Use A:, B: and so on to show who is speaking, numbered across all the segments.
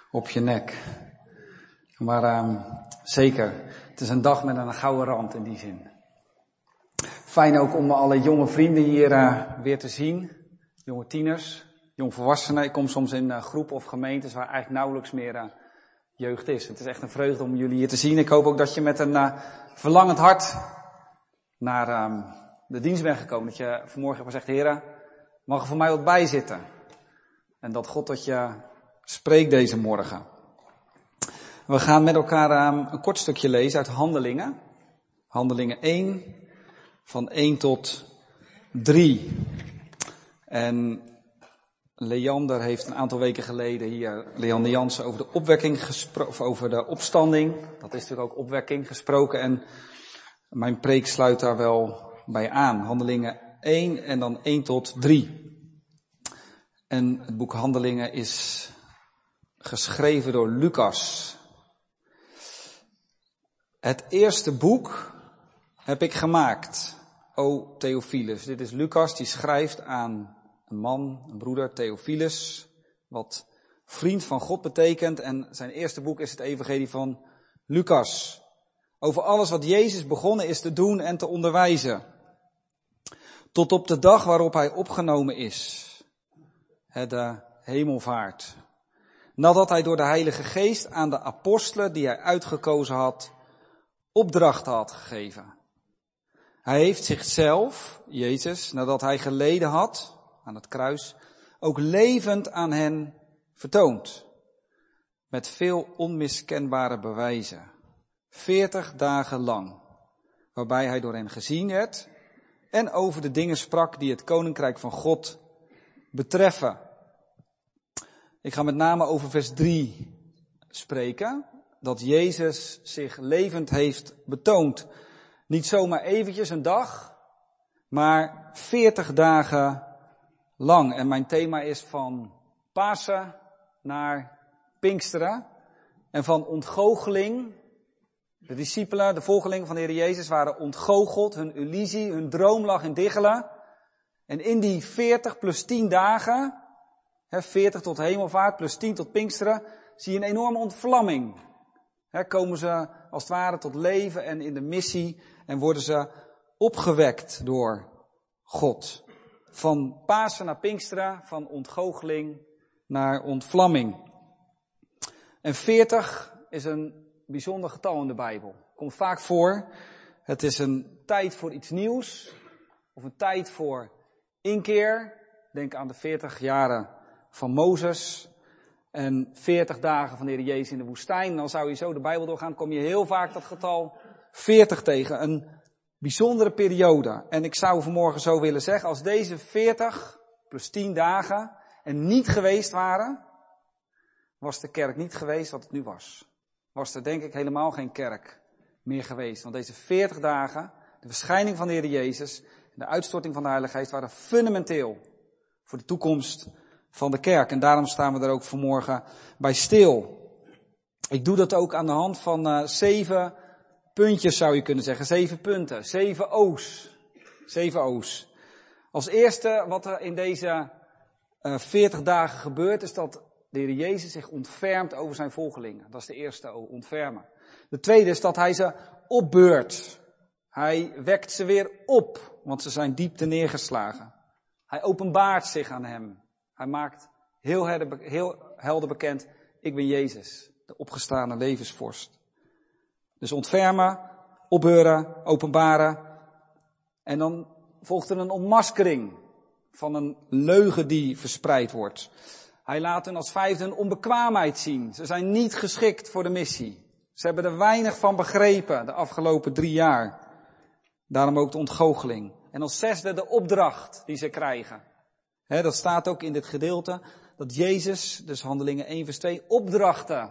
A: op je nek. Maar zeker, het is een dag met een gouden rand in die zin. Fijn ook om alle jonge vrienden hier weer te zien. Jonge tieners, jongvolwassenen. Ik kom soms in groepen of gemeentes waar eigenlijk nauwelijks meer jeugd is. Het is echt een vreugde om jullie hier te zien. Ik hoop ook dat je met een verlangend hart naar de dienst bent gekomen. Dat je vanmorgen hebt gezegd, Heere, mag er voor mij wat bij zitten. En dat God tot je spreekt deze morgen. We gaan met elkaar een kort stukje lezen uit Handelingen. Handelingen 1, van 1 tot 3. En Leander heeft een aantal weken geleden hier, Leander Jansen, over de opwekking gesproken, of over de opstanding. Dat is natuurlijk ook opwekking gesproken en mijn preek sluit daar wel bij aan. Handelingen 1 en dan 1 tot 3. En het boek Handelingen is geschreven door Lucas. Het eerste boek heb ik gemaakt, o Theophilus. Dit is Lucas, die schrijft aan een man, een broeder, Theophilus, wat vriend van God betekent. En zijn eerste boek is het evangelie van Lucas. Over alles wat Jezus begonnen is te doen en te onderwijzen. Tot op de dag waarop hij opgenomen is. De hemelvaart. Nadat hij door de Heilige Geest aan de apostelen die hij uitgekozen had, opdrachten had gegeven. Hij heeft zichzelf, Jezus, nadat hij geleden had aan het kruis, ook levend aan hen vertoond. Met veel onmiskenbare bewijzen. 40 dagen lang. Waarbij hij door hen gezien werd en over de dingen sprak die het koninkrijk van God betreffen. Ik ga met name over vers 3 spreken. Dat Jezus zich levend heeft betoond. Niet zomaar eventjes een dag, maar 40 dagen lang. En mijn thema is van Pasen naar Pinksteren. En van ontgoocheling. De discipelen, de volgelingen van de Heer Jezus waren ontgoocheld. Hun illusie, hun droom lag in diggelen. En in die 40 plus 10 dagen, 40 tot hemelvaart plus 10 tot Pinksteren, zie je een enorme ontvlamming. Komen ze als het ware tot leven en in de missie en worden ze opgewekt door God. Van Pasen naar Pinksteren, van ontgoocheling naar ontvlamming. En 40 is een bijzonder getal in de Bijbel. Komt vaak voor. Het is een tijd voor iets nieuws. Of een tijd voor inkeer. Denk aan de 40 jaren van Mozes. En 40 dagen van de Heer Jezus in de woestijn. En dan zou je zo de Bijbel doorgaan, kom je heel vaak dat getal 40 tegen. Een bijzondere periode. En ik zou vanmorgen zo willen zeggen, als deze 40 plus 10 dagen er niet geweest waren, was de kerk niet geweest wat het nu was. Was er denk ik helemaal geen kerk meer geweest. Want deze 40 dagen, de verschijning van de Heer Jezus, de uitstorting van de Heilige Geest waren fundamenteel voor de toekomst van de kerk. En daarom staan we er ook vanmorgen bij stil. Ik doe dat ook aan de hand van 7 puntjes zou je kunnen zeggen. 7 punten. 7 O's. 7 O's. Als eerste wat er in deze 40 dagen gebeurt is dat de Heer Jezus zich ontfermt over zijn volgelingen. Dat is de eerste O, ontfermen. De tweede is dat hij ze opbeurt. Hij wekt ze weer op, want ze zijn diep te neergeslagen. Hij openbaart zich aan hem. Hij maakt heel helder bekend, ik ben Jezus, de opgestane levensvorst. Dus ontfermen, opbeuren, openbaren. En dan volgt er een ontmaskering van een leugen die verspreid wordt. Hij laat hen als vijfde een onbekwaamheid zien. Ze zijn niet geschikt voor de missie. Ze hebben er weinig van begrepen de afgelopen 3 jaar. Daarom ook de ontgoocheling. En als zesde de opdracht die ze krijgen. Dat staat ook in dit gedeelte, dat Jezus, dus Handelingen 1 vers 2, opdrachten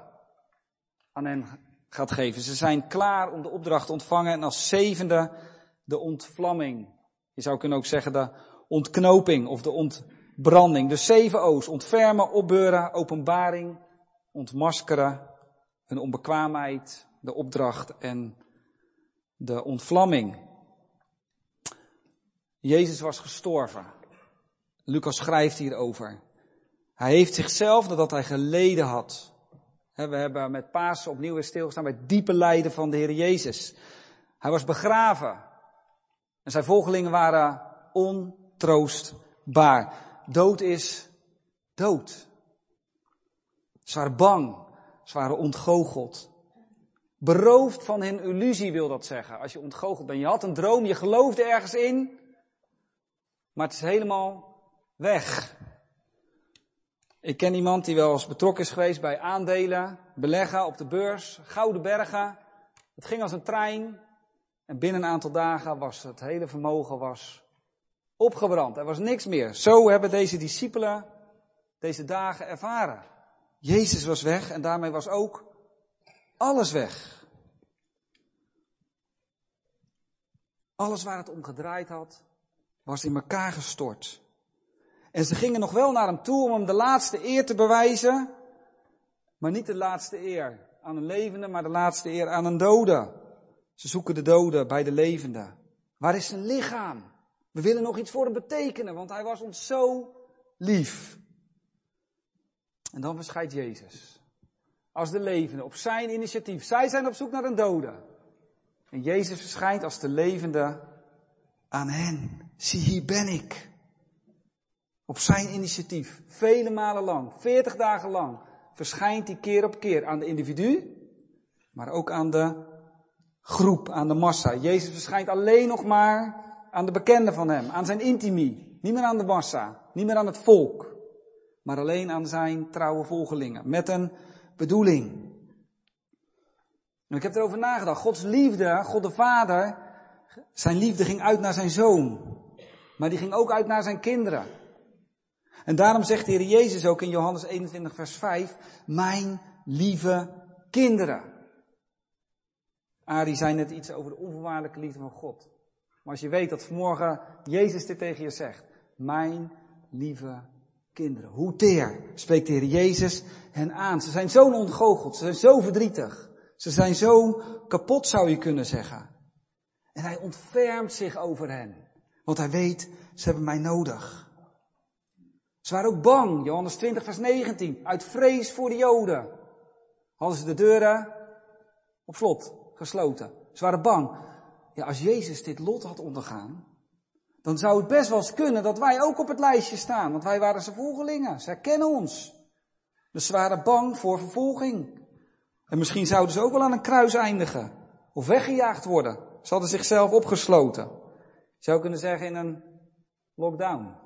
A: aan hen gaat geven. Ze zijn klaar om de opdracht te ontvangen. En als zevende de ontvlamming. Je zou kunnen ook zeggen de ontknoping of de ontbranding. Dus 7 O's, ontfermen, opbeuren, openbaring, ontmaskeren, een onbekwaamheid, de opdracht en de ontvlamming. Jezus was gestorven. Lucas schrijft hierover. Hij heeft zichzelf, nadat hij geleden had, We hebben met Pasen opnieuw weer stilgestaan bij het diepe lijden van de Heer Jezus. Hij was begraven. En zijn volgelingen waren ontroostbaar. Dood is dood. Ze waren bang. Ze waren ontgoocheld. Beroofd van hun illusie wil dat zeggen. Als je ontgoocheld bent. Je had een droom, je geloofde ergens in. Maar het is helemaal weg. Ik ken iemand die wel eens betrokken is geweest bij aandelen, beleggen op de beurs, gouden bergen. Het ging als een trein. En binnen een aantal dagen was het hele vermogen opgebrand. Er was niks meer. Zo hebben deze discipelen deze dagen ervaren. Jezus was weg en daarmee was ook alles weg. Alles waar het om gedraaid had, was in elkaar gestort. En ze gingen nog wel naar hem toe om hem de laatste eer te bewijzen. Maar niet de laatste eer aan een levende, maar de laatste eer aan een dode. Ze zoeken de dode bij de levende. Waar is zijn lichaam? We willen nog iets voor hem betekenen, want hij was ons zo lief. En dan verschijnt Jezus. Als de levende, op zijn initiatief. Zij zijn op zoek naar een dode. En Jezus verschijnt als de levende aan hen. Zie, hier ben ik. Op zijn initiatief. Vele malen lang, 40 dagen lang, verschijnt hij keer op keer aan de individu, maar ook aan de groep, aan de massa. Jezus verschijnt alleen nog maar aan de bekenden van hem, aan zijn intimie. Niet meer aan de massa, niet meer aan het volk, maar alleen aan zijn trouwe volgelingen. Met een bedoeling. En ik heb erover nagedacht. Gods liefde, God de Vader, zijn liefde ging uit naar zijn Zoon. Maar die ging ook uit naar zijn kinderen. En daarom zegt de Heer Jezus ook in Johannes 21 vers 5, mijn lieve kinderen. Arie zei net iets over de onvoorwaardelijke liefde van God. Maar als je weet dat vanmorgen Jezus dit tegen je zegt, mijn lieve kinderen. Hoe teer spreekt de Heer Jezus hen aan. Ze zijn zo ontgoocheld, ze zijn zo verdrietig. Ze zijn zo kapot, zou je kunnen zeggen. En hij ontfermt zich over hen. Want hij weet, ze hebben mij nodig. Ze waren ook bang, Johannes 20 vers 19, uit vrees voor de Joden. Hadden ze de deuren op slot gesloten. Ze waren bang. Ja, als Jezus dit lot had ondergaan, dan zou het best wel eens kunnen dat wij ook op het lijstje staan. Want wij waren zijn volgelingen, ze herkennen ons. Dus ze waren bang voor vervolging. En misschien zouden ze ook wel aan een kruis eindigen. Of weggejaagd worden. Ze hadden zichzelf opgesloten. Je zou kunnen zeggen in een lockdown.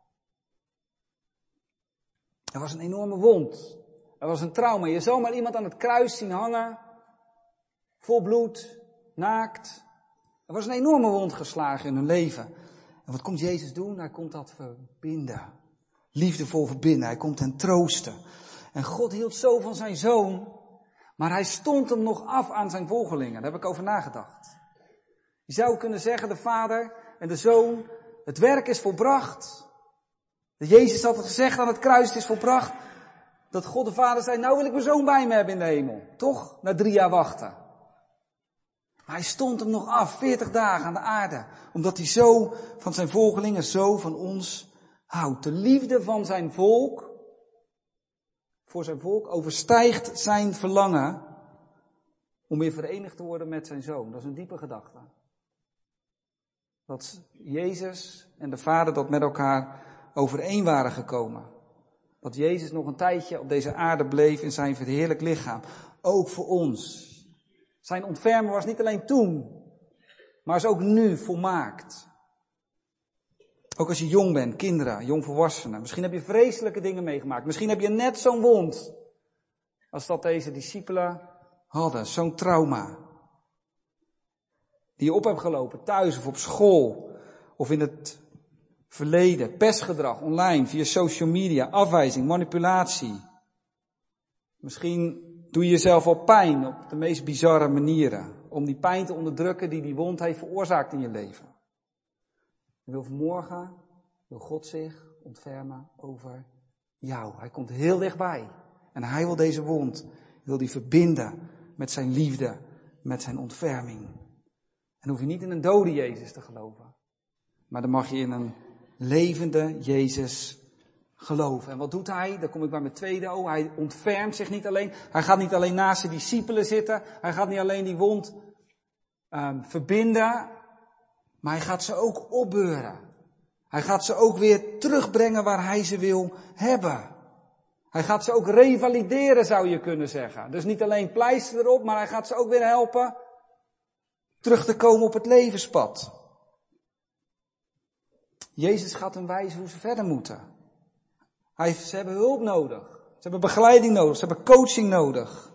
A: Er was een enorme wond. Er was een trauma. Je zal maar iemand aan het kruis zien hangen. Vol bloed. Naakt. Er was een enorme wond geslagen in hun leven. En wat komt Jezus doen? Hij komt dat verbinden. Liefdevol verbinden. Hij komt hen troosten. En God hield zo van zijn Zoon. Maar hij stond hem nog af aan zijn volgelingen. Daar heb ik over nagedacht. Je zou kunnen zeggen, de Vader en de Zoon, het werk is volbracht. Dat Jezus had gezegd aan het kruis, het is volbracht. Dat God de Vader zei, nou wil ik mijn Zoon bij me hebben in de hemel. Toch? Na 3 jaar wachten. Maar hij stond hem nog af, 40 dagen aan de aarde. Omdat hij zo van zijn volgelingen, zo van ons houdt. De liefde van zijn volk, voor zijn volk, overstijgt zijn verlangen om weer verenigd te worden met zijn Zoon. Dat is een diepe gedachte. Dat Jezus en de Vader dat met elkaar overeen waren gekomen. Dat Jezus nog een tijdje op deze aarde bleef in zijn verheerlijk lichaam. Ook voor ons. Zijn ontfermen was niet alleen toen, maar is ook nu volmaakt. Ook als je jong bent, kinderen, jongvolwassenen. Misschien heb je vreselijke dingen meegemaakt. Misschien heb je net zo'n wond als dat deze discipelen hadden. Zo'n trauma. Die je op hebt gelopen, thuis of op school. Of in het verleden. Pestgedrag, online, via social media. Afwijzing, manipulatie. Misschien doe je jezelf al pijn op de meest bizarre manieren. Om die pijn te onderdrukken die wond heeft veroorzaakt in je leven. Vanmorgen wil God zich ontfermen over jou. Hij komt heel dichtbij. En hij wil deze wond, wil die verbinden met zijn liefde, met zijn ontferming. En hoef je niet in een dode Jezus te geloven. Maar dan mag je in een levende Jezus geloven. En wat doet hij? Daar kom ik bij mijn tweede O. Hij ontfermt zich niet alleen. Hij gaat niet alleen naast zijn discipelen zitten. Hij gaat niet alleen die wond verbinden. Maar hij gaat ze ook opbeuren. Hij gaat ze ook weer terugbrengen waar hij ze wil hebben. Hij gaat ze ook revalideren, zou je kunnen zeggen. Dus niet alleen pleister erop, maar hij gaat ze ook weer helpen terug te komen op het levenspad. Jezus gaat hen wijzen hoe ze verder moeten. Ze hebben hulp nodig. Ze hebben begeleiding nodig. Ze hebben coaching nodig.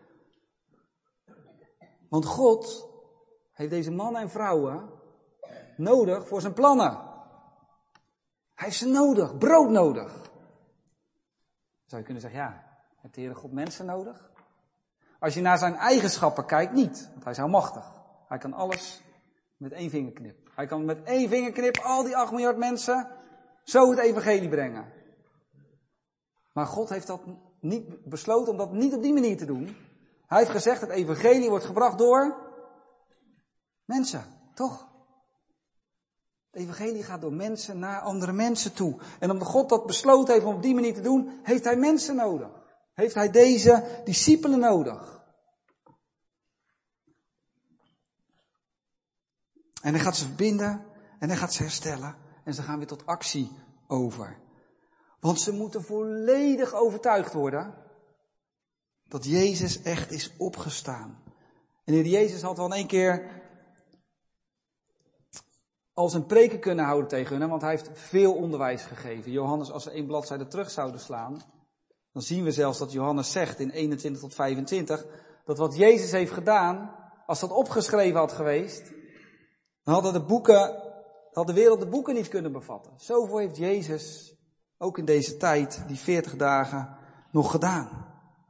A: Want God heeft deze mannen en vrouwen nodig voor zijn plannen. Hij heeft ze nodig. Brood nodig. Zou je kunnen zeggen, ja, heeft de Heere God mensen nodig? Als je naar zijn eigenschappen kijkt, niet. Want hij is almachtig. Hij kan alles met één vingerknip. Hij kan met één vingerknip al die 8 miljard mensen zo het evangelie brengen. Maar God heeft dat niet besloten om dat niet op die manier te doen. Hij heeft gezegd, het evangelie wordt gebracht door mensen, toch? Het evangelie gaat door mensen naar andere mensen toe. En omdat God dat besloten heeft om op die manier te doen, heeft hij mensen nodig. Heeft hij deze discipelen nodig. En hij gaat ze verbinden en hij gaat ze herstellen. En ze gaan weer tot actie over. Want ze moeten volledig overtuigd worden dat Jezus echt is opgestaan. En de Heer Jezus had wel in één keer al zijn preken kunnen houden tegen hen, want hij heeft veel onderwijs gegeven. Johannes, als we 1 bladzijde terug zouden slaan, dan zien we zelfs dat Johannes zegt in 21 tot 25, dat wat Jezus heeft gedaan, als dat opgeschreven had geweest, dan had de wereld de boeken niet kunnen bevatten. Zoveel heeft Jezus ook in deze tijd, die 40 dagen, nog gedaan.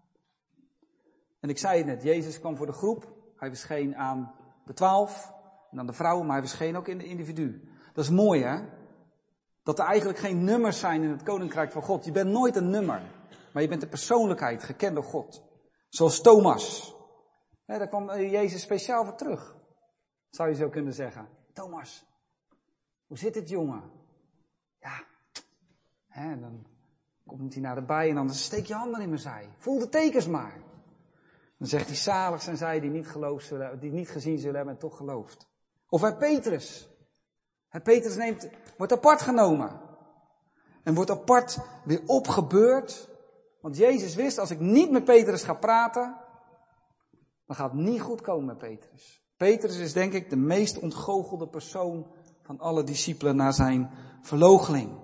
A: En ik zei het net, Jezus kwam voor de groep. Hij verscheen aan de 12 en aan de vrouwen, maar hij verscheen ook in de individu. Dat is mooi, hè? Dat er eigenlijk geen nummers zijn in het koninkrijk van God. Je bent nooit een nummer, maar je bent de persoonlijkheid, gekend door God. Zoals Thomas. Daar kwam Jezus speciaal voor terug. Zou je zo kunnen zeggen. Thomas, hoe zit het, jongen? Ja. En dan komt hij naar de bij en dan steek je handen in mijn zij. Voel de tekens maar. Dan zegt hij, zalig zijn zij die niet gezien zullen hebben en toch gelooft. Of bij Petrus. Petrus wordt apart genomen. En wordt apart weer opgebeurd. Want Jezus wist, als ik niet met Petrus ga praten, dan gaat het niet goed komen met Petrus. Petrus is denk ik de meest ontgoochelde persoon van alle discipelen na zijn verloochening.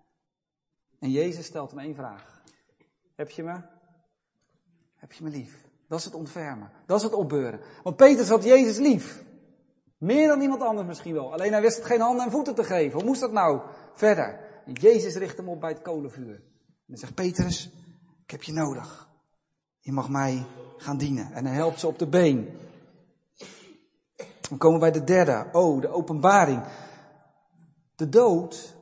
A: En Jezus stelt hem 1 vraag. Heb je me? Heb je me lief? Dat is het ontfermen. Dat is het opbeuren. Want Petrus had Jezus lief. Meer dan iemand anders misschien wel. Alleen hij wist het geen handen en voeten te geven. Hoe moest dat nou verder? En Jezus richt hem op bij het kolenvuur. En hij zegt, Petrus, ik heb je nodig. Je mag mij gaan dienen. En hij helpt ze op de been. Dan komen we bij de derde. De openbaring. De dood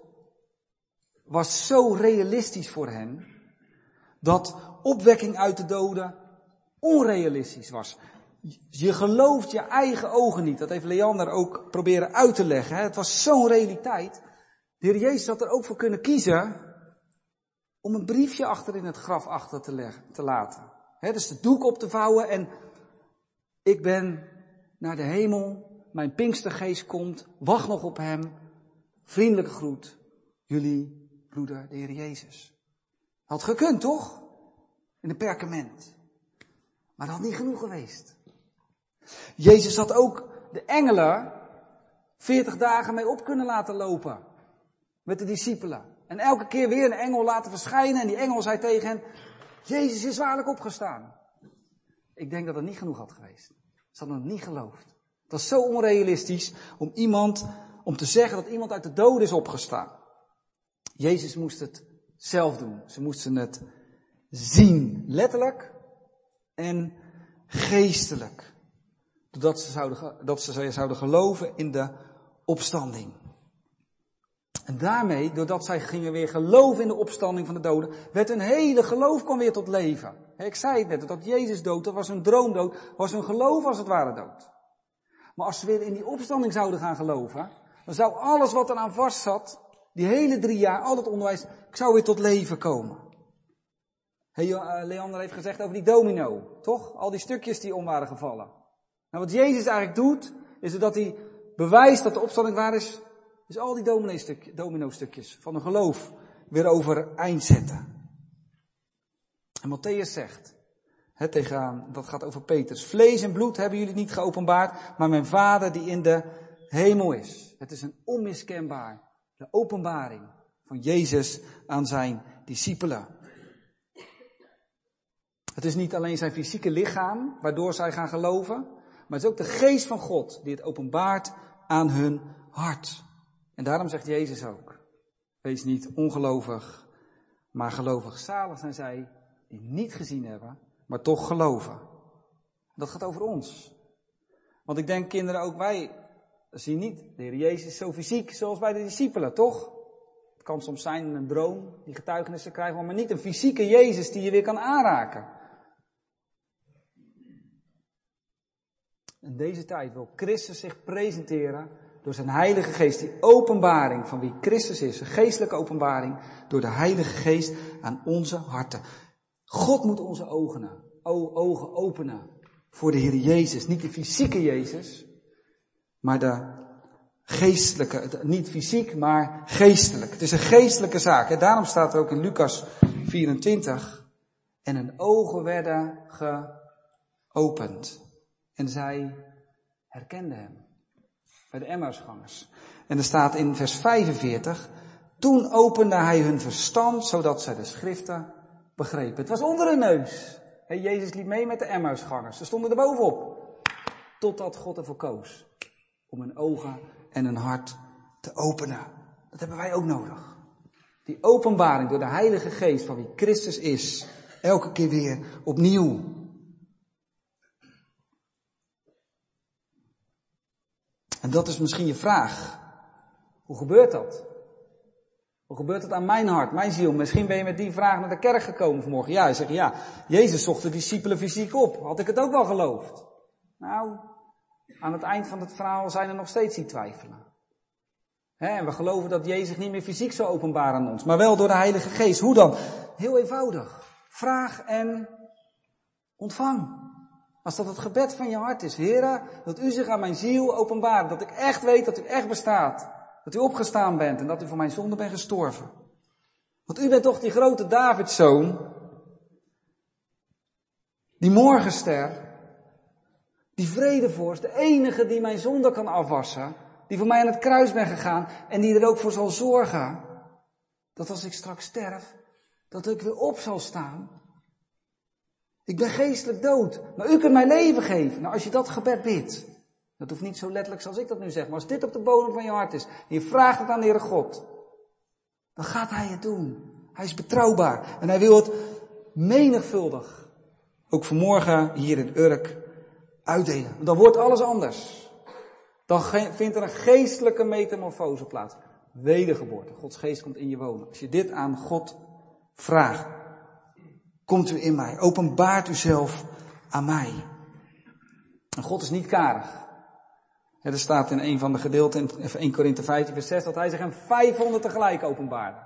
A: was zo realistisch voor hen, dat opwekking uit de doden onrealistisch was. Je gelooft je eigen ogen niet. Dat heeft Leander ook proberen uit te leggen. Het was zo'n realiteit. De Heer Jezus had er ook voor kunnen kiezen om een briefje achter in het graf achter te laten. Dus de doek op te vouwen en ik ben naar de hemel, mijn Pinkstergeest komt, wacht nog op hem, vriendelijke groet, jullie broeder de Heer Jezus. Had gekund, toch? In een perkament. Maar dat had niet genoeg geweest. Jezus had ook de engelen 40 dagen mee op kunnen laten lopen. Met de discipelen. En elke keer weer een engel laten verschijnen. En die engel zei tegen hen, Jezus is waarlijk opgestaan. Ik denk dat het niet genoeg had geweest. Ze hadden het niet geloofd. Het was zo onrealistisch om te zeggen dat iemand uit de doden is opgestaan. Jezus moest het zelf doen. Ze moesten het zien. Letterlijk en geestelijk. Dat ze zouden geloven in de opstanding. En daarmee, doordat zij gingen weer geloven in de opstanding van de doden, werd hun hele geloof kwam weer tot leven. Ik zei het net, dat Jezus dood, dat was hun droomdood, was hun geloof als het ware dood. Maar als ze weer in die opstanding zouden gaan geloven, dan zou alles wat eraan vast zat, die hele 3 jaar, al dat onderwijs, ik zou weer tot leven komen. Leander heeft gezegd over die domino, toch? Al die stukjes die om waren gevallen. Nou, wat Jezus eigenlijk doet, is dat hij bewijst dat de opstanding waar is, is al die domino-stukjes van een geloof weer overeind zetten. En Matthäus zegt, dat gaat over Petrus, vlees en bloed hebben jullie niet geopenbaard, maar mijn Vader die in de hemel is. Het is een onmiskenbaar, de openbaring van Jezus aan zijn discipelen. Het is niet alleen zijn fysieke lichaam, waardoor zij gaan geloven, maar het is ook de geest van God die het openbaart aan hun hart. En daarom zegt Jezus ook, wees niet ongelovig, maar gelovig. Zalig zijn zij die niet gezien hebben, maar toch geloven. Dat gaat over ons. Want ik denk, kinderen, ook wij zien niet de Heer Jezus zo fysiek zoals bij de discipelen, toch? Het kan soms zijn in een droom, die getuigenissen krijgen, maar niet een fysieke Jezus die je weer kan aanraken. In deze tijd wil Christus zich presenteren door zijn Heilige Geest. Die openbaring van wie Christus is, een geestelijke openbaring, door de Heilige Geest aan onze harten. God moet onze ogen openen voor de Heer Jezus. Niet de fysieke Jezus, maar de geestelijke. Niet fysiek, maar geestelijk. Het is een geestelijke zaak. En daarom staat er ook in Lucas 24. En hun ogen werden geopend. En zij herkenden hem. Bij de Emmausgangers. En er staat in vers 45. Toen opende hij hun verstand, zodat zij de schriften begrepen. Het was onder hun neus. Jezus liep mee met de Emmausgangers. Ze stonden er bovenop. Totdat God ervoor koos. Om hun ogen en hun hart te openen. Dat hebben wij ook nodig. Die openbaring door de Heilige Geest van wie Christus is. Elke keer weer opnieuw. En dat is misschien je vraag. Hoe gebeurt dat? Hoe gebeurt het aan mijn hart, mijn ziel? Misschien ben je met die vraag naar de kerk gekomen vanmorgen. Ja, je zegt, ja, Jezus zocht de discipelen fysiek op. Had ik het ook wel geloofd? Nou, aan het eind van het verhaal zijn er nog steeds die twijfelen. En we geloven dat Jezus niet meer fysiek zou openbaren aan ons, maar wel door de Heilige Geest. Hoe dan? Heel eenvoudig. Vraag en ontvang. Als dat het gebed van je hart is. Heere, dat u zich aan mijn ziel openbaart. Dat ik echt weet dat u echt bestaat. Dat u opgestaan bent en dat u voor mijn zonde bent gestorven. Want u bent toch die grote Davidszoon. Die morgenster. Die vredevorst. De enige die mijn zonde kan afwassen. Die voor mij aan het kruis bent gegaan. En die er ook voor zal zorgen. Dat als ik straks sterf. Dat ik weer op zal staan. Ik ben geestelijk dood, maar u kunt mij leven geven. Nou, als je dat gebed bidt, dat hoeft niet zo letterlijk zoals ik dat nu zeg, maar als dit op de bodem van je hart is, en je vraagt het aan de Heere God, dan gaat Hij het doen. Hij is betrouwbaar en Hij wil het menigvuldig, ook vanmorgen hier in Urk, uitdelen. Dan wordt alles anders. Dan vindt er een geestelijke metamorfose plaats. Wedergeboorte. Gods geest komt in je wonen. Als je dit aan God vraagt. Komt u in mij, openbaart u zelf aan mij. En God is niet karig. Er staat in een van de gedeelten, in 1 Korinthe 15 vers 6, dat hij zich aan 500 tegelijk openbaarde.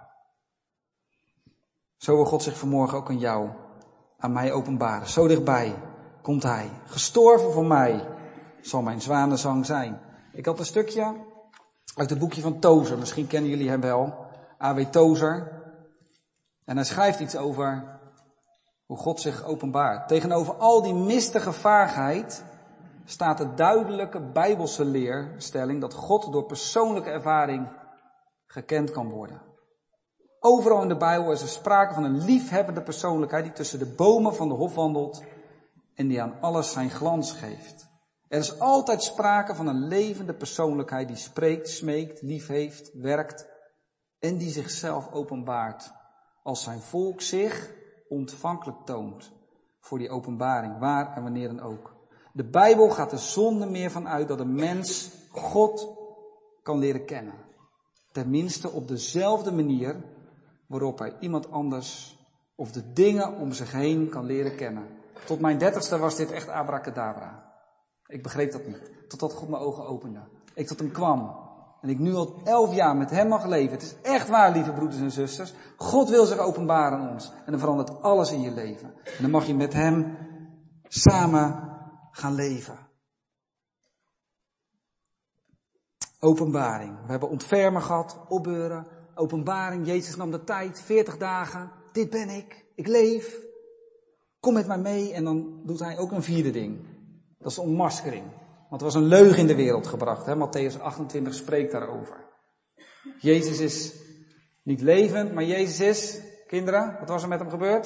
A: Zo wil God zich vanmorgen ook aan jou, aan mij openbaren. Zo dichtbij komt hij. Gestorven voor mij zal mijn zwanenzang zijn. Ik had een stukje uit het boekje van Tozer. Misschien kennen jullie hem wel. A.W. Tozer. En hij schrijft iets over hoe God zich openbaart. Tegenover al die mistige vaagheid staat de duidelijke Bijbelse leerstelling dat God door persoonlijke ervaring gekend kan worden. Overal in de Bijbel is er sprake van een liefhebbende persoonlijkheid die tussen de bomen van de hof wandelt en die aan alles zijn glans geeft. Er is altijd sprake van een levende persoonlijkheid die spreekt, smeekt, lief heeft, werkt en die zichzelf openbaart als zijn volk zich ontvankelijk toont voor die openbaring, waar en wanneer dan ook. De Bijbel gaat er zonder meer van uit dat een mens God kan leren kennen. Tenminste op dezelfde manier waarop hij iemand anders of de dingen om zich heen kan leren kennen. Tot mijn 30ste was dit echt abracadabra. Ik begreep dat niet. Totdat God mijn ogen opende. Ik tot hem kwam. En ik nu al 11 jaar met hem mag leven. Het is echt waar, lieve broeders en zusters. God wil zich openbaren aan ons. En dan verandert alles in je leven. En dan mag je met hem samen gaan leven. Openbaring. We hebben ontfermen gehad, opbeuren, openbaring. Jezus nam de tijd, 40 dagen. Dit ben ik. Ik leef. Kom met mij mee. En dan doet hij ook een vierde ding. Dat is de ontmaskering. Want er was een leugen in de wereld gebracht. Hè? Mattheüs 28 spreekt daarover. Jezus is niet levend, maar Jezus is... Kinderen, wat was er met hem gebeurd?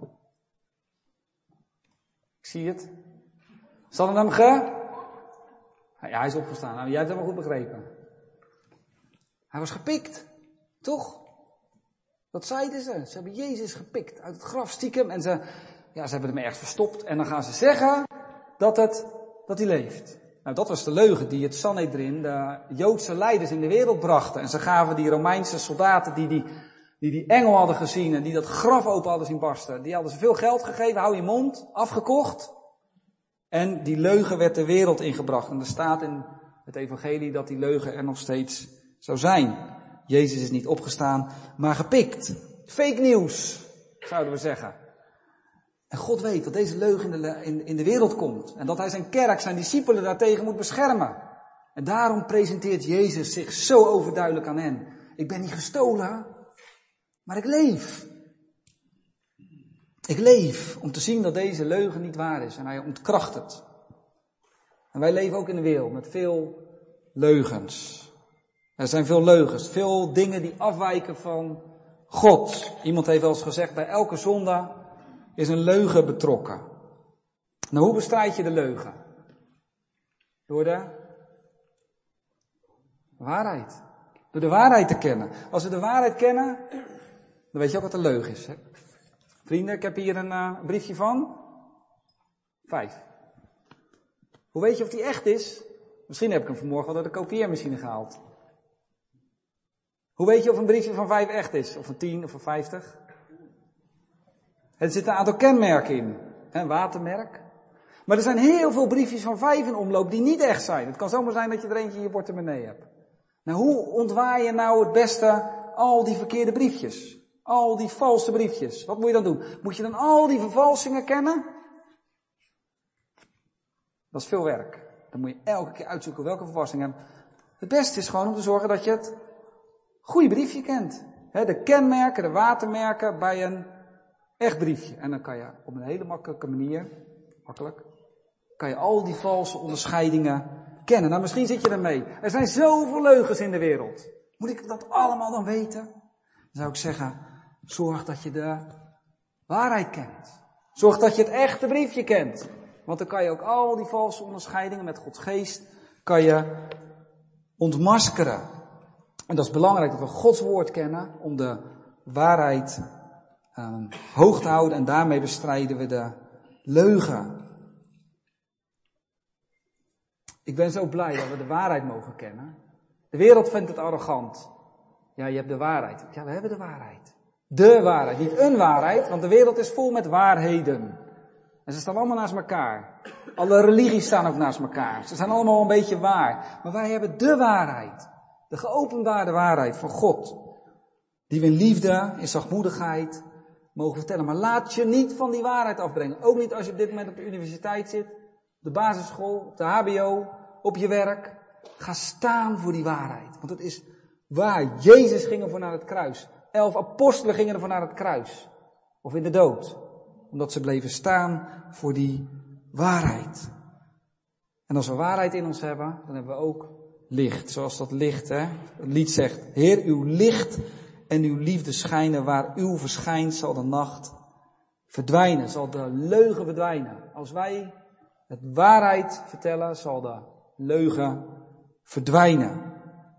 A: Ik zie het. Ze hadden hem Ja, hij is opgestaan. Nou, jij hebt het wel goed begrepen. Hij was gepikt. Toch? Dat zeiden ze. Ze hebben Jezus gepikt uit het graf stiekem. En ze hebben hem ergens verstopt. En dan gaan ze zeggen dat hij leeft. Nou, dat was de leugen die het Sanhedrin, de Joodse leiders in de wereld brachten. En ze gaven die Romeinse soldaten die engel hadden gezien en die dat graf open hadden zien barsten. Die hadden ze veel geld gegeven, hou je mond, afgekocht. En die leugen werd de wereld ingebracht. En er staat in het evangelie dat die leugen er nog steeds zou zijn. Jezus is niet opgestaan, maar gepikt. Fake nieuws, zouden we zeggen. En God weet dat deze leugen in de wereld komt. En dat hij zijn kerk, zijn discipelen daartegen moet beschermen. En daarom presenteert Jezus zich zo overduidelijk aan hen. Ik ben niet gestolen, maar ik leef. Ik leef om te zien dat deze leugen niet waar is. En hij ontkracht het. En wij leven ook in een wereld met veel leugens. Er zijn veel leugens, veel dingen die afwijken van God. Iemand heeft wel eens gezegd, bij elke zonde is een leugen betrokken. Nou, hoe bestrijd je de leugen? Door de waarheid. Door de waarheid te kennen. Als we de waarheid kennen, dan weet je ook wat een leugen is. Hè? Vrienden, ik heb hier een briefje van 5. Hoe weet je of die echt is? Misschien heb ik hem vanmorgen al door de kopieermachine gehaald. Hoe weet je of een briefje van 5 echt is? Of van 10 of van 50? Er zitten een aantal kenmerken in. Een watermerk. Maar er zijn heel veel briefjes van 5 in omloop die niet echt zijn. Het kan zomaar zijn dat je er eentje in je portemonnee hebt. Nou, hoe ontwaar je nou het beste al die verkeerde briefjes? Al die valse briefjes. Wat moet je dan doen? Moet je dan al die vervalsingen kennen? Dat is veel werk. Dan moet je elke keer uitzoeken welke vervalsing hebben. Het beste is gewoon om te zorgen dat je het goede briefje kent. De kenmerken, de watermerken bij een echt briefje. En dan kan je op een hele makkelijke manier, kan je al die valse onderscheidingen kennen. Nou, misschien zit je ermee. Er zijn zoveel leugens in de wereld. Moet ik dat allemaal dan weten? Dan zou ik zeggen, zorg dat je de waarheid kent. Zorg dat je het echte briefje kent. Want dan kan je ook al die valse onderscheidingen met Gods geest, kan je ontmaskeren. En dat is belangrijk dat we Gods woord kennen om de waarheid hoog te houden. En daarmee bestrijden we de leugen. Ik ben zo blij dat we de waarheid mogen kennen. De wereld vindt het arrogant. Ja, je hebt de waarheid. Ja, we hebben de waarheid. De waarheid, niet een waarheid, want de wereld is vol met waarheden. En ze staan allemaal naast elkaar. Alle religies staan ook naast elkaar. Ze zijn allemaal een beetje waar. Maar wij hebben de waarheid. De geopenbaarde waarheid van God. Die we in liefde, in zachtmoedigheid mogen vertellen. Maar laat je niet van die waarheid afbrengen. Ook niet als je op dit moment op de universiteit zit. Op de basisschool, op de hbo, op je werk. Ga staan voor die waarheid. Want het is waar. Jezus ging ervoor naar het kruis. 11 apostelen gingen ervoor naar het kruis. Of in de dood. Omdat ze bleven staan voor die waarheid. En als we waarheid in ons hebben, dan hebben we ook licht. Zoals dat licht, het lied zegt. Heer, uw licht en uw liefde schijnen. Waar uw verschijnt zal de nacht verdwijnen. Zal de leugen verdwijnen. Als wij het waarheid vertellen, zal de leugen verdwijnen.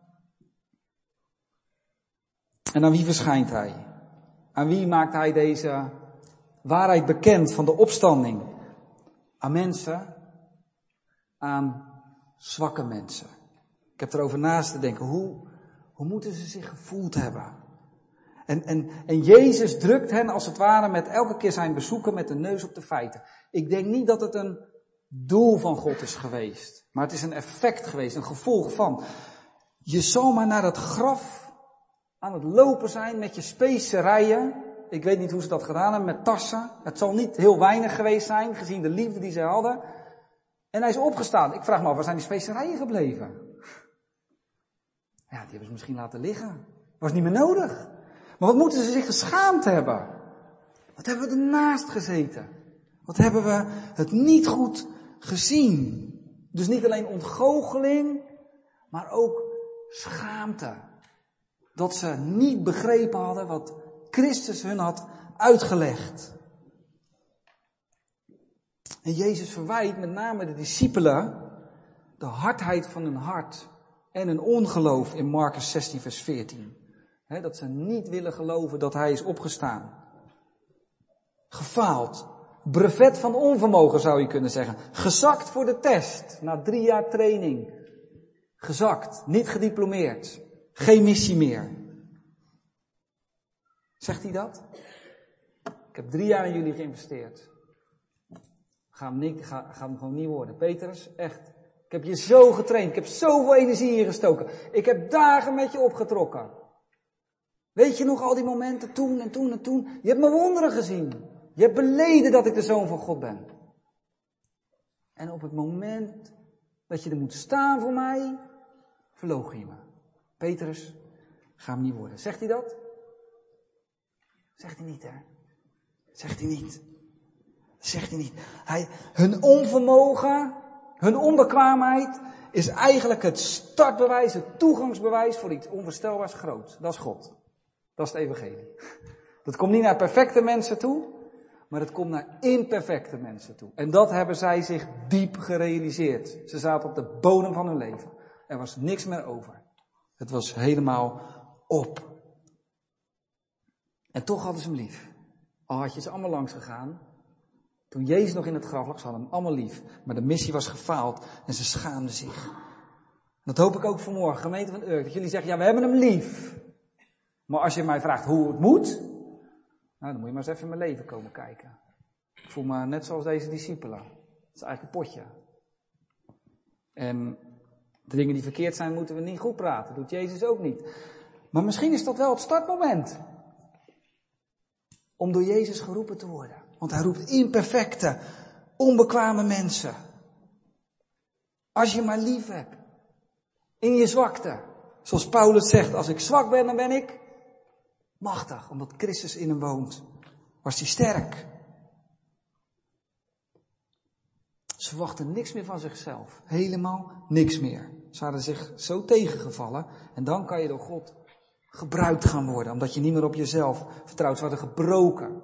A: En aan wie verschijnt hij? Aan wie maakt hij deze waarheid bekend van de opstanding? Aan mensen, aan zwakke mensen. Ik heb erover naast te denken, hoe moeten ze zich gevoeld hebben? En Jezus drukt hen als het ware met elke keer zijn bezoeken met de neus op de feiten. Ik denk niet dat het een doel van God is geweest, maar het is een effect geweest, een gevolg van. Je zal maar naar het graf aan het lopen zijn met je specerijen. Ik weet niet hoe ze dat gedaan hebben met tassen. Het zal niet heel weinig geweest zijn, gezien de liefde die ze hadden. En hij is opgestaan. Ik vraag me af, waar zijn die specerijen gebleven? Ja, die hebben ze misschien laten liggen. Was niet meer nodig. Maar wat moeten ze zich geschaamd hebben? Wat hebben we ernaast gezeten? Wat hebben we het niet goed gezien? Dus niet alleen ontgoocheling, maar ook schaamte. Dat ze niet begrepen hadden wat Christus hun had uitgelegd. En Jezus verwijt met name de discipelen de hardheid van hun hart en hun ongeloof in Marcus 16 vers 14. Dat ze niet willen geloven dat hij is opgestaan. Gefaald. Brevet van onvermogen zou je kunnen zeggen. Gezakt voor de test. Na 3 jaar training. Gezakt. Niet gediplomeerd. Geen missie meer. Zegt hij dat? Ik heb 3 jaar in jullie geïnvesteerd. Ga hem gewoon niet worden. Petrus, echt. Ik heb je zo getraind. Ik heb zoveel energie hier gestoken. Ik heb dagen met je opgetrokken. Weet je nog al die momenten toen en toen en toen? Je hebt mijn wonderen gezien. Je hebt beleden dat ik de Zoon van God ben. En op het moment dat je er moet staan voor mij, verloochen je me. Petrus, ga hem niet worden. Zegt hij dat? Zegt hij niet, hè? Zegt hij niet. Zegt hij niet. Hun onvermogen, hun onbekwaamheid is eigenlijk het startbewijs, het toegangsbewijs voor iets onvoorstelbaars groots. Dat is God. Dat is het evangelie. Dat komt niet naar perfecte mensen toe, maar het komt naar imperfecte mensen toe. En dat hebben zij zich diep gerealiseerd. Ze zaten op de bodem van hun leven. Er was niks meer over. Het was helemaal op. En toch hadden ze hem lief. Al had je ze allemaal langs gegaan. Toen Jezus nog in het graf lag, ze hadden hem allemaal lief. Maar de missie was gefaald en ze schaamden zich. Dat hoop ik ook vanmorgen, gemeente van Urk. Dat jullie zeggen, ja, we hebben hem lief. Maar als je mij vraagt hoe het moet, nou, dan moet je maar eens even in mijn leven komen kijken. Ik voel me net zoals deze discipelen. Dat is eigenlijk een potje. En de dingen die verkeerd zijn, moeten we niet goed praten. Dat doet Jezus ook niet. Maar misschien is dat wel het startmoment. Om door Jezus geroepen te worden. Want hij roept imperfecte, onbekwame mensen. Als je maar lief hebt. In je zwakte. Zoals Paulus zegt, als ik zwak ben, dan ben ik machtig. Omdat Christus in hem woont, was hij sterk. Ze verwachten niks meer van zichzelf. Helemaal niks meer. Ze hadden zich zo tegengevallen. En dan kan je door God gebruikt gaan worden. Omdat je niet meer op jezelf vertrouwt. Ze hadden gebroken.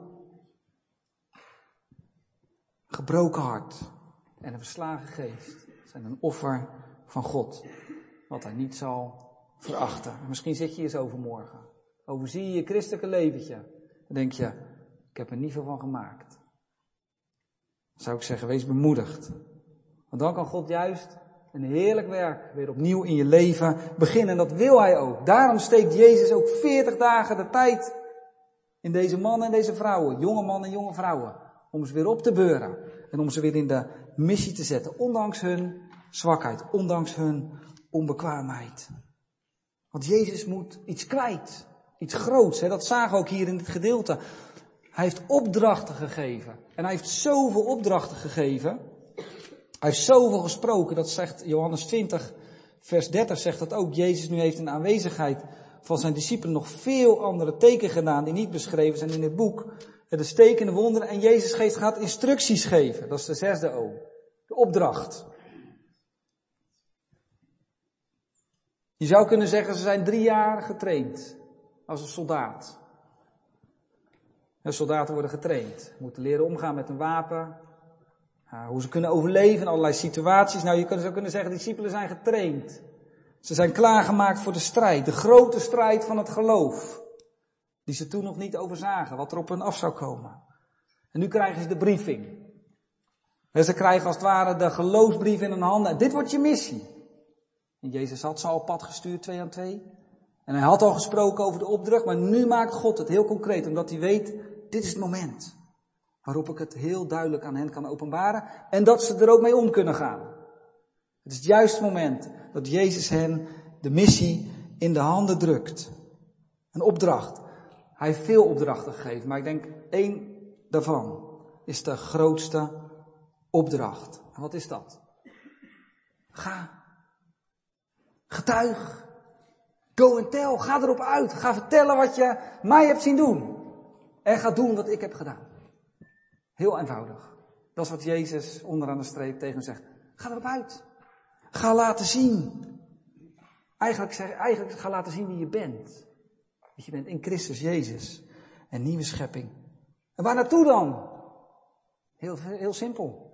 A: Gebroken hart. En een verslagen geest. Zijn een offer van God. Wat hij niet zal verachten. En misschien zit je hier zo vanmorgen. Overzie je je christelijke leventje. Dan denk je, ik heb er niet veel van gemaakt. Dan zou ik zeggen, wees bemoedigd. Want dan kan God juist een heerlijk werk weer opnieuw in je leven beginnen. En dat wil hij ook. Daarom steekt Jezus ook 40 dagen de tijd in deze mannen en deze vrouwen. Jonge mannen en jonge vrouwen. Om ze weer op te beuren. En om ze weer in de missie te zetten. Ondanks hun zwakheid. Ondanks hun onbekwaamheid. Want Jezus moet iets kwijt. Iets groots. Hè? Dat zagen we ook hier in dit gedeelte. Hij heeft opdrachten gegeven. En hij heeft zoveel opdrachten gegeven. Hij heeft zoveel gesproken. Dat zegt Johannes 20 vers 30 zegt dat ook. Jezus nu heeft in de aanwezigheid van zijn discipelen nog veel andere tekenen gedaan. Die niet beschreven zijn in het boek. De stekende wonderen. En Jezus geest gaat instructies geven. Dat is de 6e O. De opdracht. Je zou kunnen zeggen, ze zijn 3 jaar getraind. Als een soldaat. En soldaten worden getraind. Moeten leren omgaan met een wapen. Hoe ze kunnen overleven in allerlei situaties. Nou, je zou kunnen zeggen, discipelen zijn getraind. Ze zijn klaargemaakt voor de strijd. De grote strijd van het geloof. Die ze toen nog niet overzagen. Wat er op hen af zou komen. En nu krijgen ze de briefing. En ze krijgen als het ware de geloofsbrief in hun handen. Dit wordt je missie. En Jezus had ze al op pad gestuurd 2 aan 2. En hij had al gesproken over de opdracht. Maar nu maakt God het heel concreet. Omdat hij weet, dit is het moment. Waarop ik het heel duidelijk aan hen kan openbaren. En dat ze er ook mee om kunnen gaan. Het is het juiste moment dat Jezus hen de missie in de handen drukt. Een opdracht. Hij heeft veel opdrachten gegeven, maar ik denk 1 daarvan is de grootste opdracht. En wat is dat? Ga. Getuig. Go and tell. Ga erop uit. Ga vertellen wat je mij hebt zien doen. En ga doen wat ik heb gedaan. Heel eenvoudig. Dat is wat Jezus onderaan de streep tegen hem zegt. Ga erop uit. Ga laten zien. Eigenlijk ga laten zien wie je bent. Dat je bent in Christus Jezus. Een nieuwe schepping. En waar naartoe dan? Heel simpel.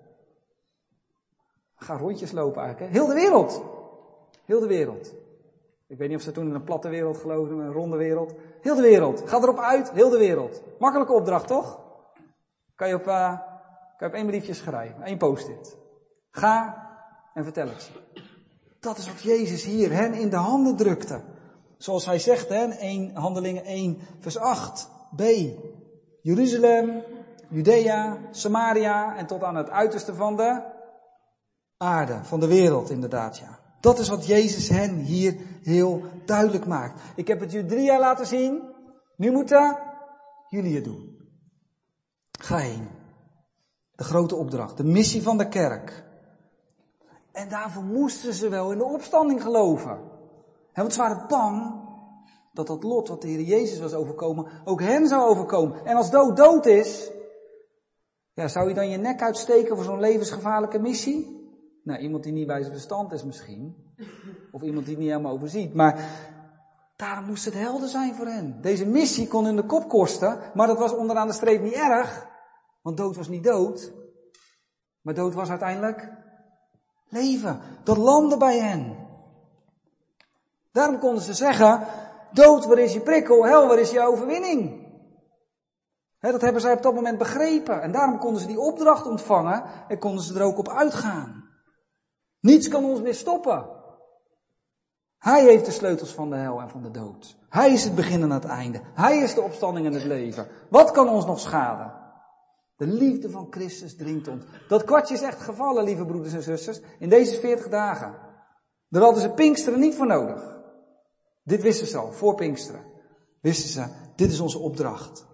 A: Ga rondjes lopen eigenlijk. Hè? Heel de wereld. Heel de wereld. Ik weet niet of ze toen in een platte wereld geloofden, een ronde wereld. Heel de wereld. Ga erop uit. Heel de wereld. Makkelijke opdracht, toch? Kan je op 1 briefje schrijven. 1 post-it. Ga en vertel het ze. Dat is wat Jezus hier hen in de handen drukte. Zoals hij zegt, Handelingen 1 vers 8b. Jeruzalem, Judea, Samaria en tot aan het uiterste van de aarde, van de wereld inderdaad, ja. Dat is wat Jezus hen hier heel duidelijk maakt. Ik heb het jullie 3 jaar laten zien, nu moeten jullie het doen. Ga heen. De grote opdracht, de missie van de kerk. En daarvoor moesten ze wel in de opstanding geloven. Want ze waren bang dat dat lot wat de Heer Jezus was overkomen, ook hen zou overkomen. En als dood is, ja, zou je dan je nek uitsteken voor zo'n levensgevaarlijke missie? Nou, iemand die niet bij zijn verstand is misschien. Of iemand die het niet helemaal overziet. Maar daarom moest het helder zijn voor hen. Deze missie kon hun de kop kosten, maar dat was onderaan de streep niet erg. Want dood was niet dood. Maar dood was uiteindelijk leven. Dat landde bij hen. Daarom konden ze zeggen, dood, waar is je prikkel? Hel, waar is je overwinning? Dat hebben zij op dat moment begrepen. En daarom konden ze die opdracht ontvangen en konden ze er ook op uitgaan. Niets kan ons meer stoppen. Hij heeft de sleutels van de hel en van de dood. Hij is het begin en het einde. Hij is de opstanding en het leven. Wat kan ons nog schaden? De liefde van Christus dringt ons. Dat kwartje is echt gevallen, lieve broeders en zusters, in deze 40 dagen. Daar hadden ze Pinksteren niet voor nodig. Dit wisten ze al, voor Pinksteren. Wisten ze, dit is onze opdracht.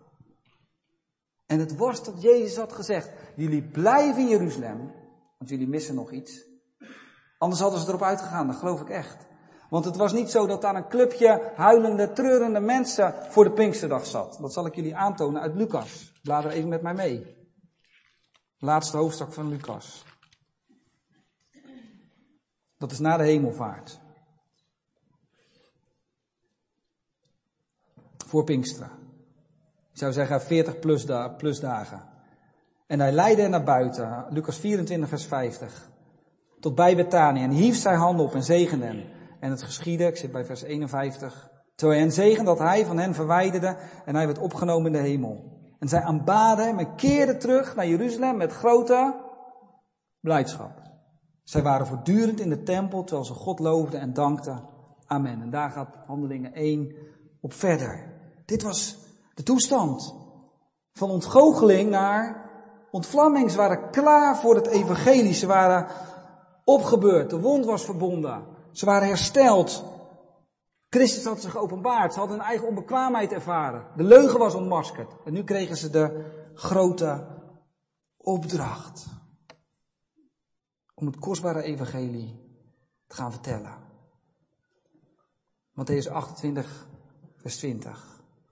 A: En het was dat Jezus had gezegd, jullie blijven in Jeruzalem, want jullie missen nog iets. Anders hadden ze erop uitgegaan, dat geloof ik echt. Want het was niet zo dat daar een clubje huilende, treurende mensen voor de Pinksterdag zat. Dat zal ik jullie aantonen uit Lucas. Blader even met mij mee. Laatste hoofdstuk van Lucas. Dat is na de hemelvaart. Voor Pinksteren. Ik zou zeggen 40 plus dagen. En hij leidde hen naar buiten. Lucas 24 vers 50. Tot bij Betanië. En hief zijn handen op en zegende hen. En het geschiedde, ik zit bij vers 51. Terwijl hij hen zegende, dat hij van hen verwijderde. En hij werd opgenomen in de hemel. En zij aanbaden hem en keerden terug naar Jeruzalem met grote blijdschap. Zij waren voortdurend in de tempel terwijl ze God loofden en dankten. Amen. En daar gaat Handelingen 1 op verder. Dit was de toestand. Van ontgoocheling naar ontvlamming. Ze waren klaar voor het evangelie. Ze waren opgebeurd. De wond was verbonden. Ze waren hersteld. Christus had zich geopenbaard. Ze hadden hun eigen onbekwaamheid ervaren. De leugen was ontmaskerd. En nu kregen ze de grote opdracht. Om het kostbare evangelie te gaan vertellen. Mattheüs 28 vers 20.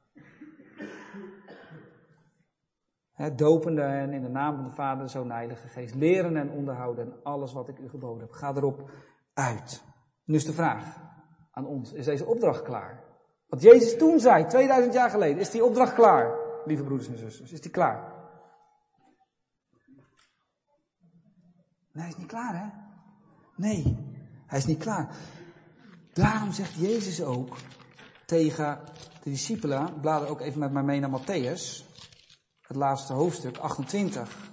A: Dopende hen in de naam van de Vader, de Zoon en de Heilige Geest. Leren en onderhouden en alles wat ik u geboden heb. Ga erop uit. Nu is de vraag aan ons. Is deze opdracht klaar? Wat Jezus toen zei, 2000 jaar geleden. Is die opdracht klaar? Lieve broeders en zusters. Is die klaar? Nee, hij is niet klaar, hè? Nee, hij is niet klaar. Daarom zegt Jezus ook tegen de discipelen. Blader ook even met mij mee naar Mattheüs. Het laatste hoofdstuk, 28.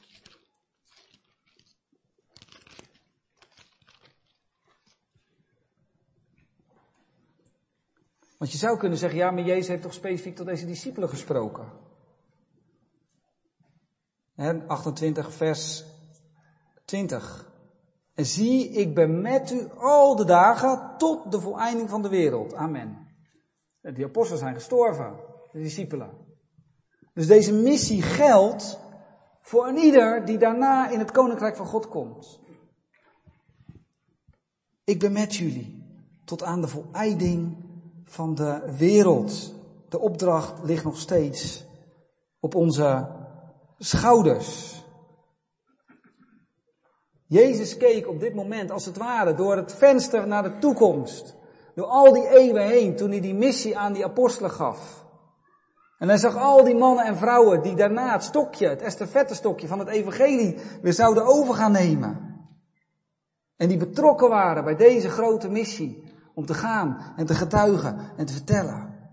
A: Want je zou kunnen zeggen, ja, maar Jezus heeft toch specifiek tot deze discipelen gesproken. 28 vers 20. En zie, ik ben met u al de dagen tot de voleinding van de wereld. Amen. Die apostelen zijn gestorven, de discipelen. Dus deze missie geldt voor een ieder die daarna in het koninkrijk van God komt. Ik ben met jullie tot aan de voleinding van de wereld. De opdracht ligt nog steeds op onze schouders. Jezus keek op dit moment als het ware door het venster naar de toekomst. Door al die eeuwen heen toen hij die missie aan die apostelen gaf. En hij zag al die mannen en vrouwen die daarna het stokje, het estafettestokje van het evangelie weer zouden over gaan nemen. En die betrokken waren bij deze grote missie om te gaan en te getuigen en te vertellen.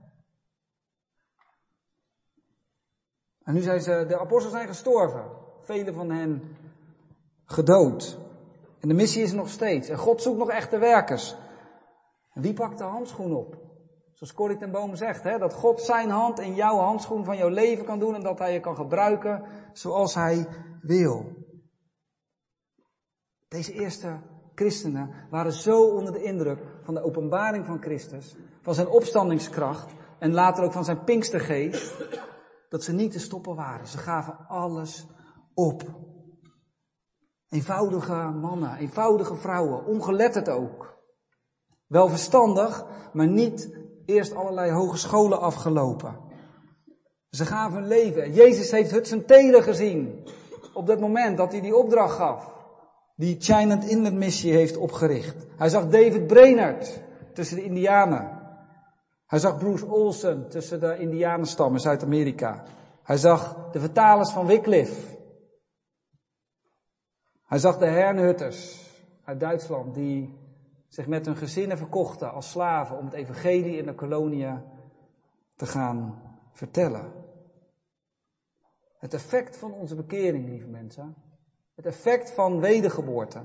A: En nu zijn de apostelen zijn gestorven. Velen van hen gedood. En de missie is er nog steeds. En God zoekt nog echte werkers. En wie pakt de handschoen op? Zoals Corrie ten Boom zegt, dat God zijn hand in jouw handschoen van jouw leven kan doen en dat hij je kan gebruiken zoals hij wil. Deze eerste christenen waren zo onder de indruk van de openbaring van Christus, van zijn opstandingskracht en later ook van zijn Pinkstergeest, dat ze niet te stoppen waren. Ze gaven alles op. Eenvoudige mannen, eenvoudige vrouwen, ongeletterd ook. Wel verstandig, maar niet eerst allerlei hogescholen afgelopen. Ze gaven hun leven. Jezus heeft Hudson Taylor gezien op dat moment dat hij die opdracht gaf. Die Child Inland Missie heeft opgericht. Hij zag David Brainerd tussen de Indianen. Hij zag Bruce Olsen tussen de Indianenstammen Zuid-Amerika. Hij zag de vertalers van Wycliffe. Hij zag de Herrnhutters uit Duitsland die zich met hun gezinnen verkochten als slaven om het evangelie in de koloniën te gaan vertellen. Het effect van onze bekering, lieve mensen, het effect van wedergeboorte,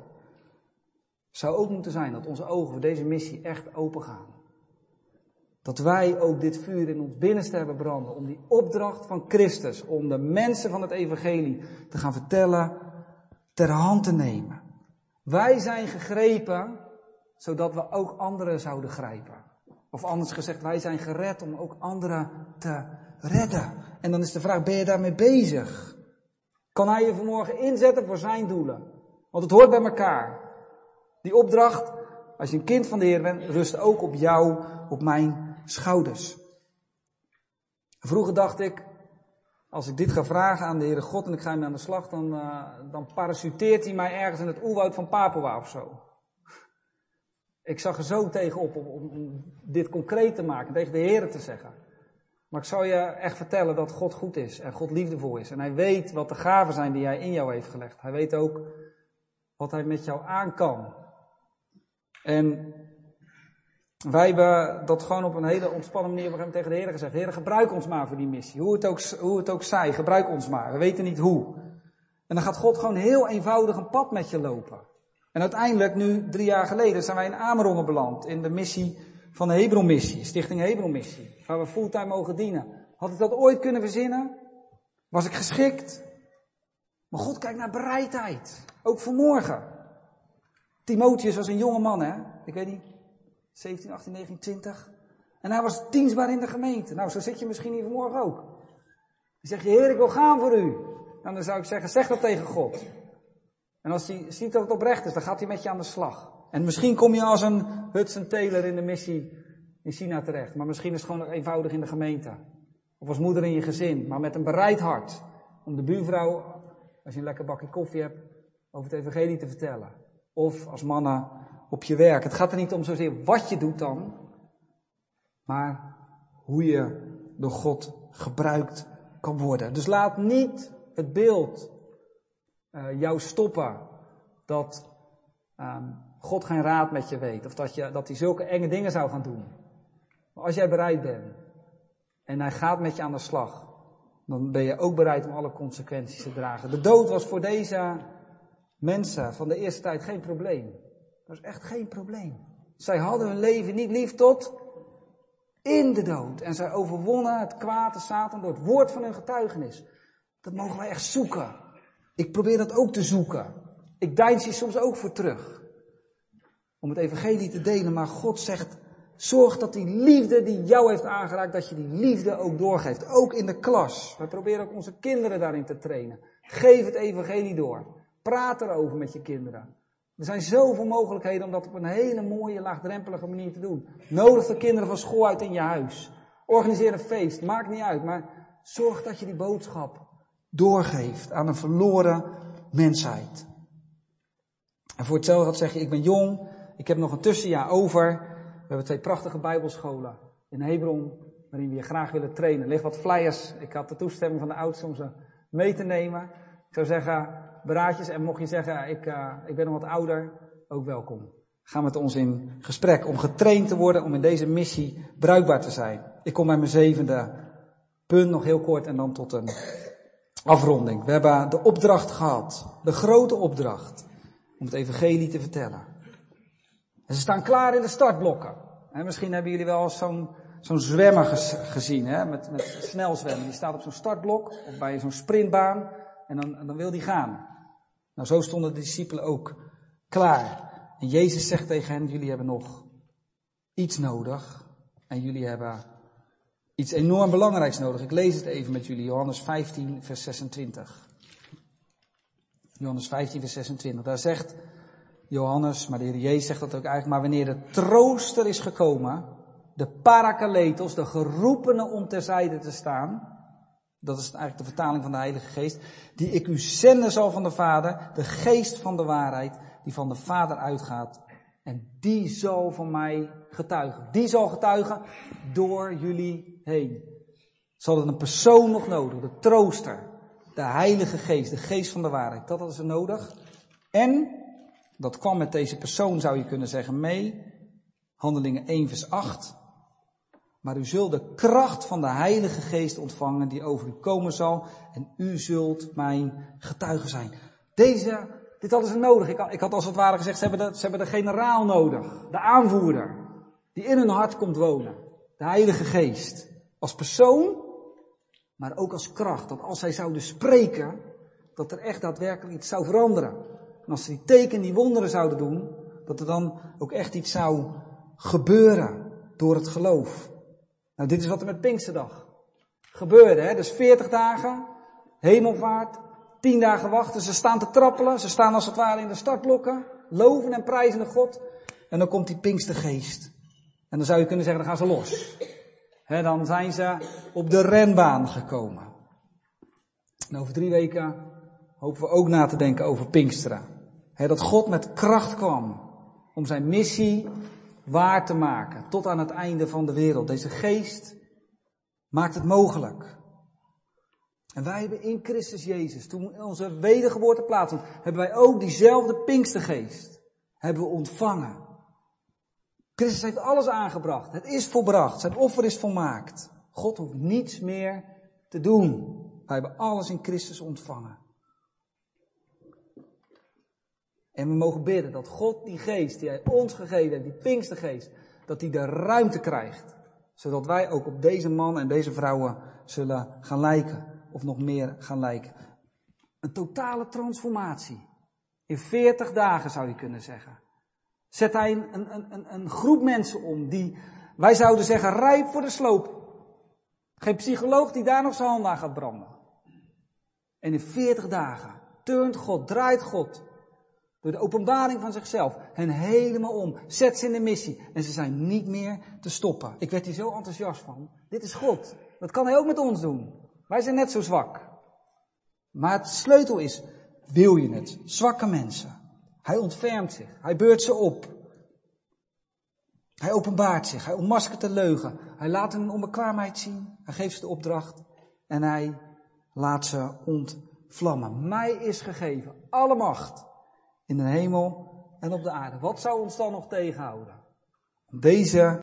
A: zou ook moeten zijn dat onze ogen voor deze missie echt open gaan. Dat wij ook dit vuur in ons binnenste hebben branden om die opdracht van Christus, om de mensen van het evangelie te gaan vertellen, ter hand te nemen. Wij zijn gegrepen, zodat we ook anderen zouden grijpen. Of anders gezegd, wij zijn gered om ook anderen te redden. En dan is de vraag, ben je daarmee bezig? Kan hij je vanmorgen inzetten voor zijn doelen? Want het hoort bij elkaar. Die opdracht, als je een kind van de Heer bent, rust ook op jou, op mijn schouders. Vroeger dacht ik, als ik dit ga vragen aan de Heere God en ik ga hem aan de slag, dan parachuteert hij mij ergens in het oerwoud van Papua of zo. Ik zag er zo tegenop om dit concreet te maken, tegen de Heere te zeggen. Maar ik zal je echt vertellen dat God goed is en God liefdevol is. En hij weet wat de gaven zijn die hij in jou heeft gelegd. Hij weet ook wat hij met jou aan kan. En wij hebben dat gewoon op een hele ontspannen manier op een gegeven moment tegen de Heer gezegd. Heer, gebruik ons maar voor die missie. Hoe het ook zij, gebruik ons maar. We weten niet hoe. En dan gaat God gewoon heel eenvoudig een pad met je lopen. En uiteindelijk, nu 3 jaar geleden, zijn wij in Amerongen beland. In de missie van de Hebron-missie, Stichting Hebron-missie. Waar we fulltime mogen dienen. Had ik dat ooit kunnen verzinnen? Was ik geschikt? Maar God kijkt naar bereidheid. Ook vanmorgen. Timotheus was een jonge man, hè? Ik weet niet. 17, 18, 19, 20. En hij was dienstbaar in de gemeente. Nou, zo zit je misschien hier vanmorgen ook. Dan zeg je, Heer, ik wil gaan voor u. Nou, dan zou ik zeggen, zeg dat tegen God. En als hij ziet dat het oprecht is, dan gaat hij met je aan de slag. En misschien kom je als een Hudson Taylor in de missie in China terecht. Maar misschien is het gewoon nog eenvoudig in de gemeente. Of als moeder in je gezin. Maar met een bereid hart. Om de buurvrouw, als je een lekker bakje koffie hebt, over het evangelie te vertellen. Of als mannen op je werk. Het gaat er niet om zozeer wat je doet dan. Maar hoe je door God gebruikt kan worden. Dus laat niet het beeld jou stoppen dat God geen raad met je weet. Of dat hij zulke enge dingen zou gaan doen. Maar als jij bereid bent en hij gaat met je aan de slag, dan ben je ook bereid om alle consequenties te dragen. De dood was voor deze mensen van de eerste tijd geen probleem. Dat is echt geen probleem. Zij hadden hun leven niet lief tot in de dood. En zij overwonnen het kwaad, de Satan, door het woord van hun getuigenis. Dat mogen wij echt zoeken. Ik probeer dat ook te zoeken. Ik deins hier soms ook voor terug. Om het evangelie te delen, maar God zegt, zorg dat die liefde die jou heeft aangeraakt, dat je die liefde ook doorgeeft. Ook in de klas. Wij proberen ook onze kinderen daarin te trainen. Geef het evangelie door. Praat erover met je kinderen. Er zijn zoveel mogelijkheden om dat op een hele mooie, laagdrempelige manier te doen. Nodig de kinderen van school uit in je huis. Organiseer een feest, maakt niet uit, maar zorg dat je die boodschap doorgeeft aan een verloren mensheid. En voor hetzelfde geld zeg je, ik ben jong, ik heb nog een tussenjaar over. We hebben 2 prachtige bijbelscholen in Hebron, waarin we je graag willen trainen. Er liggen wat flyers, ik had de toestemming van de oudsten om ze mee te nemen. Ik zou zeggen, beraadjes, en mocht je zeggen, ik ben nog wat ouder, ook welkom. Ga met ons in gesprek om getraind te worden, om in deze missie bruikbaar te zijn. Ik kom bij mijn 7e punt, nog heel kort, en dan tot een afronding. We hebben de opdracht gehad, de grote opdracht, om het evangelie te vertellen. En ze staan klaar in de startblokken. En misschien hebben jullie wel eens zo'n zwemmer gezien, hè, met snel zwemmen. Die staat op zo'n startblok, of bij zo'n sprintbaan, en dan wil die gaan. Nou, zo stonden de discipelen ook klaar. En Jezus zegt tegen hen, jullie hebben nog iets nodig. En jullie hebben iets enorm belangrijks nodig. Ik lees het even met jullie, Johannes 15, vers 26. Johannes 15, vers 26. Daar zegt Johannes, maar de Heer Jezus zegt dat ook eigenlijk, maar wanneer de trooster is gekomen, de parakletos, de geroepene om terzijde te staan, dat is eigenlijk de vertaling van de Heilige Geest, die ik u zenden zal van de Vader, de geest van de waarheid, die van de Vader uitgaat, en die zal van mij getuigen. Die zal getuigen door jullie heen. Zal er een persoon nog nodig, de trooster, de Heilige Geest, de geest van de waarheid, dat hadden ze nodig. En dat kwam met deze persoon, zou je kunnen zeggen, mee. Handelingen 1 vers 8. Maar u zult de kracht van de Heilige Geest ontvangen die over u komen zal. En u zult mijn getuige zijn. Dit hadden ze nodig. Ik had als het ware gezegd, ze hebben de generaal nodig. De aanvoerder. Die in hun hart komt wonen. De Heilige Geest. Als persoon, maar ook als kracht. Dat als zij zouden spreken, dat er echt daadwerkelijk iets zou veranderen. En als ze die tekenen, die wonderen zouden doen, dat er dan ook echt iets zou gebeuren door het geloof. Nou, dit is wat er met Pinksterdag gebeurde, hè. Dus 40 dagen, hemelvaart, 10 dagen wachten. Ze staan te trappelen, ze staan als het ware in de startblokken, loven en prijzen de God. En dan komt die Pinkstergeest. En dan zou je kunnen zeggen, dan gaan ze los. Hè, dan zijn ze op de renbaan gekomen. En over 3 weken hopen we ook na te denken over Pinksteren. Dat God met kracht kwam om zijn missie waar te maken. Tot aan het einde van de wereld. Deze geest maakt het mogelijk. En wij hebben in Christus Jezus, toen onze wedergeboorte plaatsvond, hebben wij ook diezelfde Pinkstergeest hebben we ontvangen. Christus heeft alles aangebracht. Het is volbracht. Zijn offer is volmaakt. God hoeft niets meer te doen. Wij hebben alles in Christus ontvangen. En we mogen bidden dat God die geest die hij ons gegeven heeft, die Pinkstergeest, dat die de ruimte krijgt. Zodat wij ook op deze man en deze vrouwen zullen gaan lijken. Of nog meer gaan lijken. Een totale transformatie. In 40 dagen zou je kunnen zeggen. Zet hij een groep mensen om die, wij zouden zeggen, rijp voor de sloop. Geen psycholoog die daar nog zijn handen aan gaat branden. En in 40 dagen turnt God, draait God, door de openbaring van zichzelf, hen helemaal om. Zet ze in de missie. En ze zijn niet meer te stoppen. Ik werd hier zo enthousiast van. Dit is God. Dat kan hij ook met ons doen. Wij zijn net zo zwak. Maar het sleutel is, wil je het? Zwakke mensen. Hij ontfermt zich. Hij beurt ze op. Hij openbaart zich. Hij ontmaskert de leugen. Hij laat hun onbekwaamheid zien. Hij geeft ze de opdracht. En hij laat ze ontvlammen. Mij is gegeven alle macht. In de hemel en op de aarde. Wat zou ons dan nog tegenhouden? Deze